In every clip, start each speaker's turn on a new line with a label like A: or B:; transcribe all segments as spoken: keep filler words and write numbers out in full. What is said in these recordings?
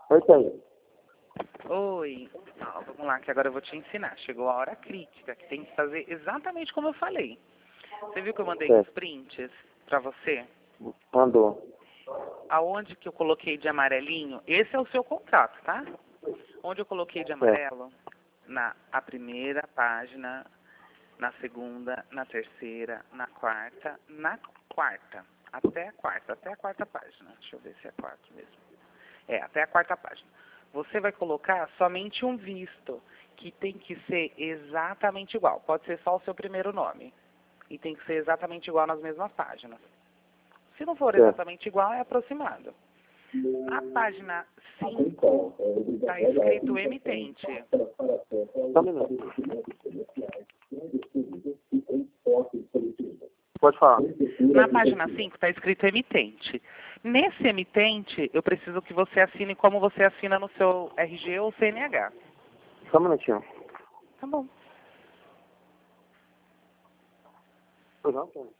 A: Oi, Thaís.
B: Oi. Ó, vamos lá, que agora eu vou te ensinar. Chegou a hora crítica, que tem que fazer exatamente como eu falei. Você viu que eu mandei
A: Certo.
B: os prints pra você?
A: Mandou.
B: Aonde que eu coloquei de amarelinho, esse é o seu contrato, tá? Onde eu coloquei de amarelo, na a primeira página, na segunda, na terceira, na quarta, na quarta, até a quarta, até a quarta página. Deixa eu ver se é quarta mesmo. É, até a quarta página. Você vai colocar somente um visto, que tem que ser exatamente igual. Pode ser só o seu primeiro nome. E tem que ser exatamente igual nas mesmas páginas. Se não for
A: Certo.
B: exatamente igual, é aproximado. Na página cinco, está escrito emitente.
A: Só um minuto. Pode falar.
B: Na página cinco está escrito emitente. Nesse emitente, eu preciso que você assine como você assina no seu R G ou C N H.
A: Só um minutinho.
B: Tá bom.
A: Pois não, Thaís?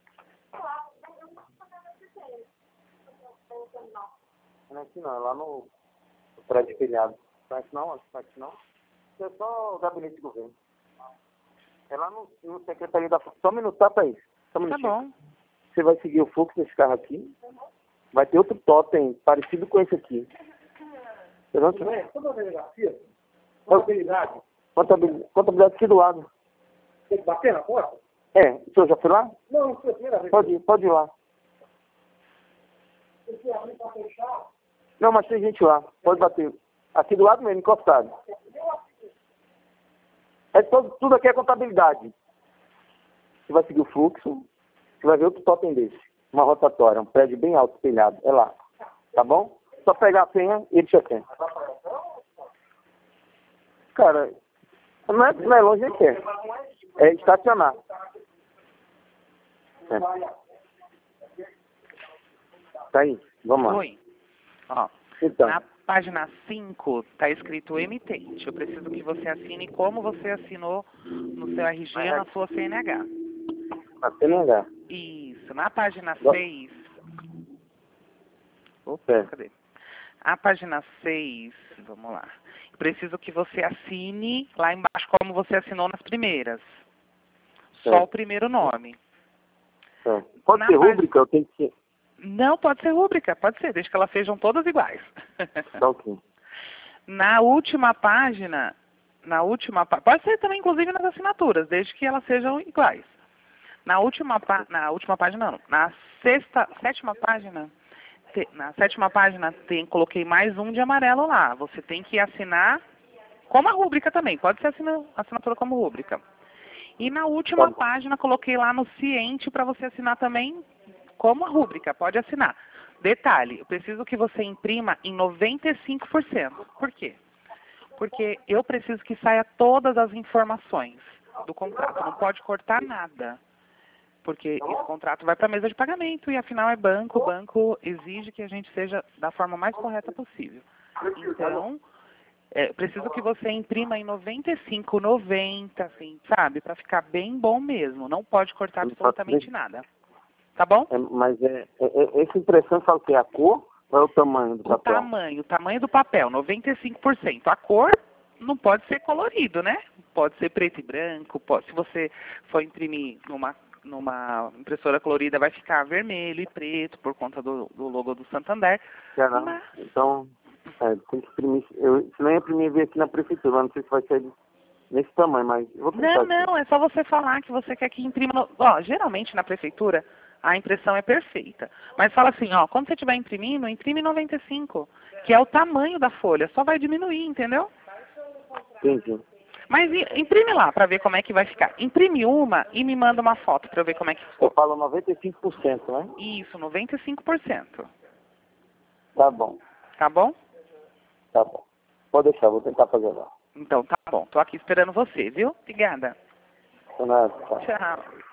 A: Não é aqui não, é lá no no prédio espelhado. Não é aqui não, acho que não é aqui não. Isso é só o gabinete de governo. É lá no, no secretaria da... Só um minuto, tá, Thaís? Só um
B: Tá
A: minutinho.
B: bom.
A: Você vai seguir o fluxo desse carro aqui. Vai ter outro totem parecido com esse aqui. Você não
C: Não é? Toda a delegacia, contabilidade,
A: Contabilidade, contabilidade aqui do lado.
C: tem que bater na porta?
A: É, o senhor já foi lá?
C: Não, não foi a primeira vez.
A: Pode ir, pode ir lá.
C: Tem que abrir para fechar.
A: Não, mas tem gente lá. Pode bater. Aqui do lado mesmo, encostado. É todo, tudo aqui é contabilidade. Você vai seguir o fluxo, você vai ver outro totem desse. Uma rotatória, um prédio bem alto, espelhado. É lá. Tá bom? Só pegar a senha e ele te atende. Cara, não é, não é longe nem perto. É estacionar. É. Tá aí, vamos lá.
B: Oi. Ó,
A: Então,
B: na página cinco está escrito emitente. Eu preciso que você assine como você assinou no seu R G ou na sua C N H.
A: a C N H.
B: Isso. Na página
A: Go-
B: seis. Opa,
A: Certo.
B: cadê? A página seis, vamos lá. Preciso que você assine lá embaixo como você assinou nas primeiras. Só
A: Certo.
B: o primeiro nome.
A: Certo. Pode
B: Na
A: ser
B: página-
A: rúbrica, eu tenho que ser.
B: Não, pode ser rúbrica, pode ser, desde que elas sejam todas iguais.
A: Tá ok.
B: Na última página, na última pá- pode ser também inclusive nas assinaturas, desde que elas sejam iguais. Na última, pá- na última página, não, na sexta, sétima página, te- na sétima página tem, coloquei mais um de amarelo lá. Você tem que assinar como a rúbrica também, pode ser assina, assinatura como rúbrica. E na última
A: Tá bom.
B: página coloquei lá no ciente para você assinar também como a rúbrica, pode assinar. Detalhe, eu preciso que você imprima em noventa e cinco por cento. Por quê? Porque eu preciso que saia todas as informações do contrato, não pode cortar nada. Porque esse contrato vai para a mesa de pagamento e afinal é banco, o banco exige que a gente seja da forma mais correta possível. Então, é, preciso que você imprima em noventa e cinco, noventa, assim, sabe? Para ficar bem bom mesmo. Não pode cortar absolutamente nada. Tá bom?
A: É, mas é, é, é- essa impressão fala o quê? A cor ou é o tamanho do
B: O
A: papel?
B: tamanho, o tamanho do papel, noventa e cinco por cento. A cor não pode ser colorido, né? Pode ser preto e branco. Pode, se você for imprimir numa, numa impressora colorida, vai ficar vermelho e preto por conta do, do logo do Santander.
A: Quer não?
B: Mas-
A: Então, é, tem que imprimir. Eu, se não ia imprimir, vir aqui na prefeitura, mas não sei se vai ser nesse tamanho, mas eu vou tentar.
B: Não,
A: aqui.
B: não, é só você falar que você quer que imprima. No... Ó, geralmente na prefeitura a impressão é perfeita. Mas fala assim, ó, quando você estiver imprimindo, imprime noventa e cinco, que é o tamanho da folha, só vai diminuir, entendeu?
A: Entendi.
B: Mas i- imprime lá para ver como é que vai ficar. Imprime uma e me manda uma foto para eu ver como é que
A: Eu
B: ficou.
A: falo noventa e cinco por cento, né?
B: Isso, noventa e cinco por cento.
A: Tá bom,
B: Tá bom?
A: tá bom. Pode deixar, vou tentar fazer lá.
B: Então tá bom. Tô aqui esperando você, viu? Obrigada.
A: Então, nada, tá.
B: Tchau.